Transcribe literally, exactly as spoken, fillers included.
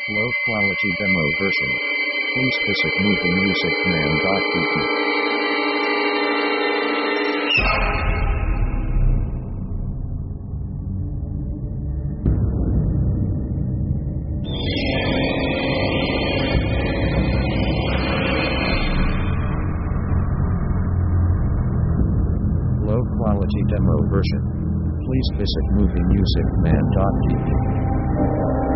Low quality demo version. Please visit movie music command dot d t. Low quality demo version. Please visit movie music command dot d t.